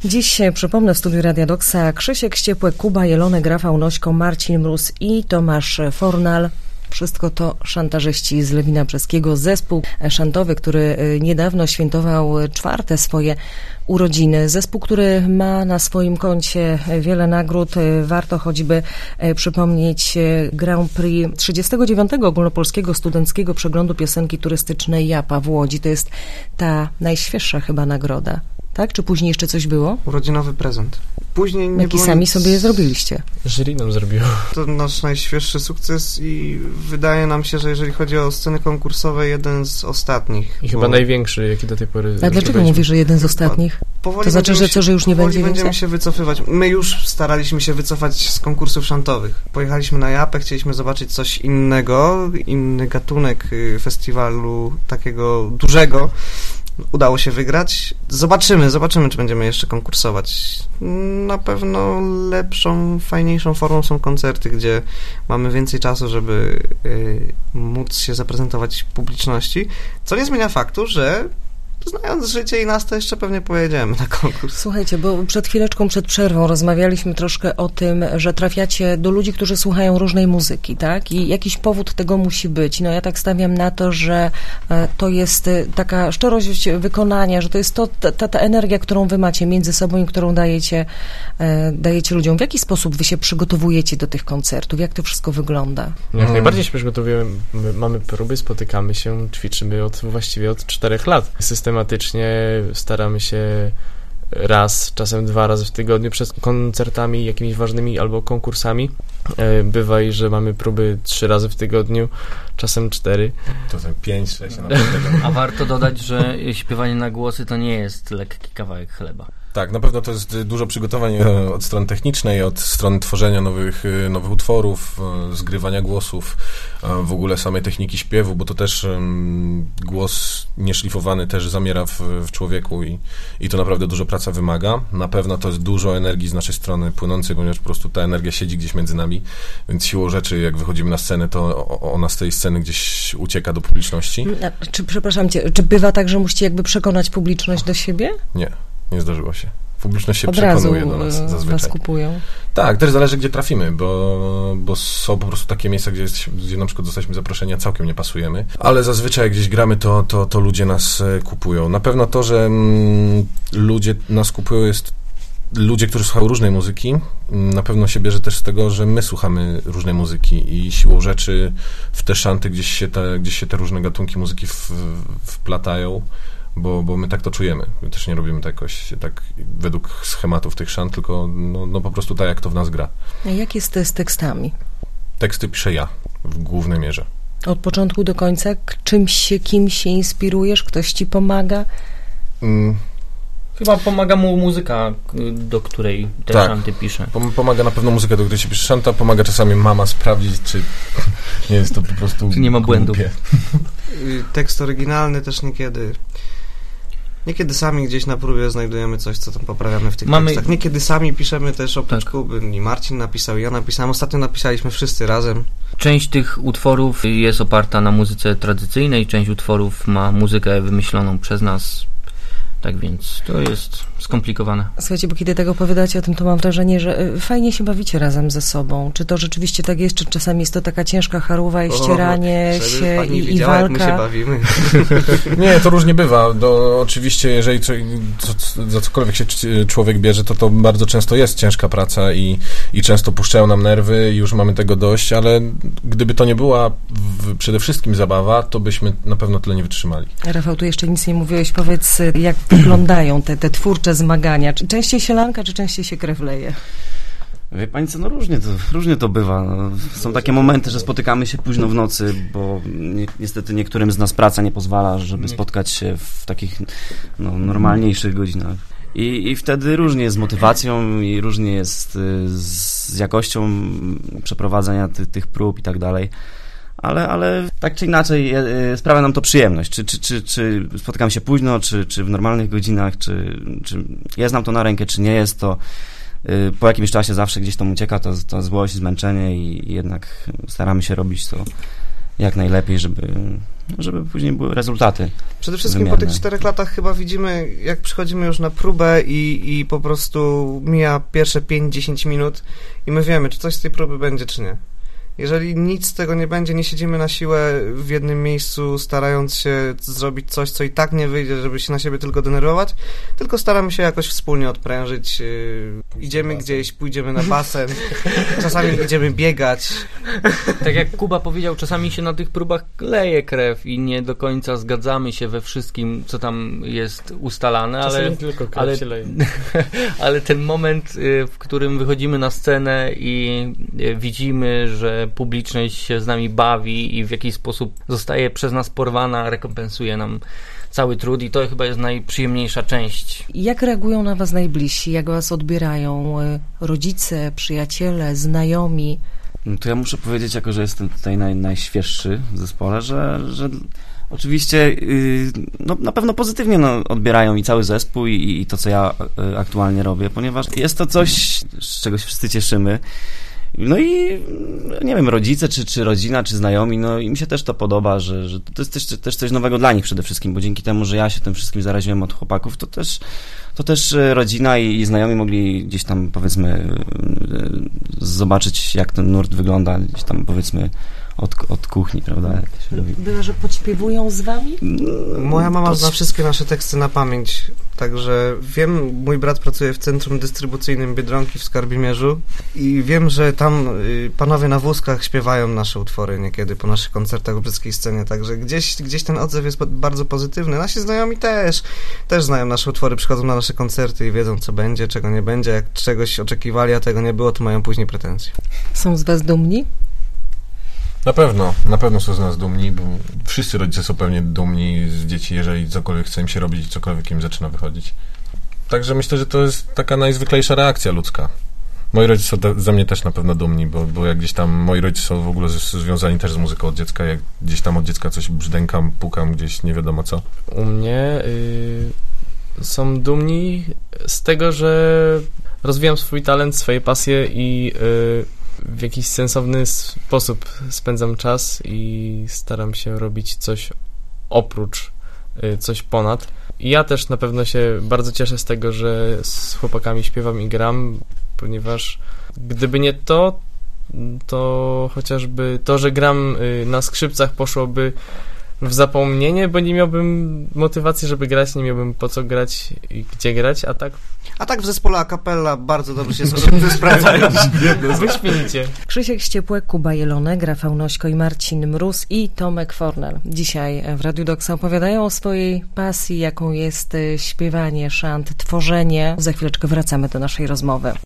Dziś, przypomnę, w studiu Radia Doksa Krzysiek Ściepłek, Kuba Jelonek, Rafał Nośko, Marcin Mróz i Tomasz Fornal. Wszystko to szantażyści z Lewina Brzeskiego, zespół szantowy, który niedawno świętował 4. swoje urodziny. Zespół, który ma na swoim koncie wiele nagród. Warto choćby przypomnieć Grand Prix 39. Ogólnopolskiego Studenckiego Przeglądu Piosenki Turystycznej JAPA w Łodzi. To jest ta najświeższa chyba nagroda. Tak? Czy później jeszcze coś było? Urodzinowy prezent. Później nie Jaki było sami nic... sobie je zrobiliście? Jury nam zrobiło. To nasz najświeższy sukces i wydaje nam się, że jeżeli chodzi o sceny konkursowe, jeden z ostatnich. I chyba największy, jaki do tej pory... A dlaczego mówisz, że jeden z ostatnich? Powoli to znaczy, że co, że już nie będzie więcej? Będziemy się wycofywać. My już staraliśmy się wycofać z konkursów szantowych. Pojechaliśmy na Japę, chcieliśmy zobaczyć coś innego, inny gatunek festiwalu takiego dużego. Udało się wygrać. Zobaczymy, czy będziemy jeszcze konkursować. Na pewno lepszą, fajniejszą formą są koncerty, gdzie mamy więcej czasu, żeby móc się zaprezentować publiczności, co nie zmienia faktu, że znając życie i nas, to jeszcze pewnie pojedziemy na konkurs. Słuchajcie, bo przed chwileczką, przed przerwą rozmawialiśmy troszkę o tym, że trafiacie do ludzi, którzy słuchają różnej muzyki, tak? I jakiś powód tego musi być. No ja tak stawiam na to, że to jest taka szczerość wykonania, że to jest ta energia, którą wy macie między sobą i którą dajecie ludziom. W jaki sposób wy się przygotowujecie do tych koncertów? Jak to wszystko wygląda? Jak najbardziej się przygotowujemy. Mamy próby, spotykamy się, ćwiczymy właściwie od 4 lat. Systematycznie staramy się raz, czasem 2 razy w tygodniu przed koncertami jakimiś ważnymi albo konkursami. Bywa i że mamy próby 3 razy w tygodniu, czasem 4. To tak 5, 6 na A warto dodać, że śpiewanie na głosy to nie jest lekki kawałek chleba. Tak, na pewno to jest dużo przygotowań od strony technicznej, od strony tworzenia nowych utworów, zgrywania głosów, w ogóle samej techniki śpiewu, bo to też głos nieszlifowany też zamiera w człowieku i to naprawdę dużo praca wymaga. Na pewno to jest dużo energii z naszej strony płynącej, ponieważ po prostu ta energia siedzi gdzieś między nami, więc siłą rzeczy, jak wychodzimy na scenę, to ona z tej sceny gdzieś ucieka do publiczności. Przepraszam cię, czy bywa tak, że musicie jakby przekonać publiczność do siebie? Nie zdarzyło się. Publiczność się przekonuje do nas zazwyczaj. Was kupują. Tak, też zależy, gdzie trafimy, bo są po prostu takie miejsca, gdzie na przykład zostaliśmy zaproszeni, a całkiem nie pasujemy, ale zazwyczaj jak gdzieś gramy, to ludzie nas kupują. Na pewno to, że ludzie nas kupują, jest ludzie, którzy słuchają różnej muzyki, na pewno się bierze też z tego, że my słuchamy różnej muzyki i siłą rzeczy w te szanty gdzieś się te różne gatunki muzyki wplatają. Bo my tak to czujemy. My też nie robimy to jakoś tak według schematów tych szant, tylko no po prostu tak, jak to w nas gra. A jak jest z tekstami? Teksty piszę ja, w głównej mierze. Od początku do końca? Kimś się inspirujesz? Ktoś ci pomaga? Chyba pomaga mu muzyka, do której te szanty pisze. Pomaga na pewno muzyka, do której się pisze szanta, pomaga czasami mama sprawdzić, czy nie jest to po prostu czy nie ma błędów. Tekst oryginalny też Niekiedy sami gdzieś na próbie znajdujemy coś, co tam poprawiamy w tych tekstach. Niekiedy sami piszemy też oprócz Kuby. I Marcin napisał, i ja napisałem. Ostatnio napisaliśmy wszyscy razem. Część tych utworów jest oparta na muzyce tradycyjnej, część utworów ma muzykę wymyśloną przez nas. Tak więc to jest skomplikowane. Słuchajcie, bo kiedy tak opowiadacie o tym, to mam wrażenie, że fajnie się bawicie razem ze sobą. Czy to rzeczywiście tak jest, czy czasami jest to taka ciężka charówa i ścieranie się i walka? Jak my się bawimy. Nie, to różnie bywa. Oczywiście, jeżeli za cokolwiek się człowiek bierze, to bardzo często jest ciężka praca i często puszczają nam nerwy i już mamy tego dość, ale gdyby to nie była przede wszystkim zabawa, to byśmy na pewno tyle nie wytrzymali. Rafał, tu jeszcze nic nie mówiłeś. Powiedz, jak wyglądają te twórcze zmagania? Czy częściej się lanka, czy częściej się krew leje? Wie pani co, różnie to bywa. Są takie momenty, że spotykamy się późno w nocy, bo niestety niektórym z nas praca nie pozwala, żeby spotkać się w takich normalniejszych godzinach. I wtedy różnie jest z motywacją i różnie jest z jakością przeprowadzania tych prób i tak dalej. Ale tak czy inaczej sprawia nam to przyjemność. Czy spotykam się późno, czy w normalnych godzinach, czy jest nam to na rękę, czy nie jest to. Po jakimś czasie zawsze gdzieś tam ucieka to złość, zmęczenie i jednak staramy się robić to jak najlepiej, żeby później były rezultaty. Przede wszystkim wymierne. po tych 4 latach chyba widzimy, jak przychodzimy już na próbę i po prostu mija pierwsze 5-10 minut i my wiemy, czy coś z tej próby będzie, czy nie. Jeżeli nic z tego nie będzie, nie siedzimy na siłę w jednym miejscu, starając się zrobić coś, co i tak nie wyjdzie, żeby się na siebie tylko denerwować, tylko staramy się jakoś wspólnie odprężyć. Idziemy gdzieś, pójdziemy na basen, czasami idziemy biegać. Tak jak Kuba powiedział, czasami się na tych próbach leje krew i nie do końca zgadzamy się we wszystkim, co tam jest ustalane, Czasami tylko krew się leje. Ale ten moment, w którym wychodzimy na scenę i widzimy, że publiczność się z nami bawi i w jakiś sposób zostaje przez nas porwana, rekompensuje nam cały trud i to chyba jest najprzyjemniejsza część. Jak reagują na was najbliżsi? Jak was odbierają rodzice, przyjaciele, znajomi? No to ja muszę powiedzieć, jako że jestem tutaj najświeższy w zespole, że oczywiście no, na pewno pozytywnie odbierają i cały zespół i to, co ja aktualnie robię, ponieważ jest to coś, z czego się wszyscy cieszymy. No i nie wiem, rodzice, czy rodzina, czy znajomi, no im się też to podoba, że to jest też coś nowego dla nich przede wszystkim, bo dzięki temu, że ja się tym wszystkim zaraziłem od chłopaków, to też rodzina i znajomi mogli gdzieś tam, powiedzmy, zobaczyć, jak ten nurt wygląda, gdzieś tam, powiedzmy, od kuchni, prawda? Jak się robi. Bywa, że podśpiewują z wami? Moja mama zna wszystkie nasze teksty na pamięć, także wiem, mój brat pracuje w centrum dystrybucyjnym Biedronki w Skarbimierzu i wiem, że tam panowie na wózkach śpiewają nasze utwory niekiedy po naszych koncertach w brzeskiej scenie, także gdzieś ten odzew jest bardzo pozytywny. Nasi znajomi też znają nasze utwory, przychodzą na nasze koncerty i wiedzą, co będzie, czego nie będzie. Jak czegoś oczekiwali, a tego nie było, to mają później pretensje. Są z was dumni? Na pewno są z nas dumni, bo wszyscy rodzice są pewnie dumni z dzieci, jeżeli cokolwiek chce im się robić i cokolwiek im zaczyna wychodzić. Także myślę, że to jest taka najzwyklejsza reakcja ludzka. Moi rodzice są ze mnie też na pewno dumni, bo jak gdzieś tam moi rodzice są w ogóle związani też z muzyką od dziecka, jak gdzieś tam od dziecka coś brzdękam, pukam gdzieś, nie wiadomo co. U mnie są dumni z tego, że rozwijam swój talent, swoje pasje i w jakiś sensowny sposób spędzam czas i staram się robić coś oprócz, coś ponad. I ja też na pewno się bardzo cieszę z tego, że z chłopakami śpiewam i gram, ponieważ gdyby nie to, to chociażby to, że gram na skrzypcach poszłoby w zapomnienie, bo nie miałbym motywacji, żeby grać, nie miałbym po co grać i gdzie grać, a tak w zespole a cappella bardzo dobrze się sprawdzają. wyśmienicie. Krzysiek Ściepłek, Kuba Jelonek, Rafał Nośko i Marcin Mróz i Tomek Fornal. Dzisiaj w Radiu Doksa opowiadają o swojej pasji, jaką jest śpiewanie, szant, tworzenie. Za chwileczkę wracamy do naszej rozmowy.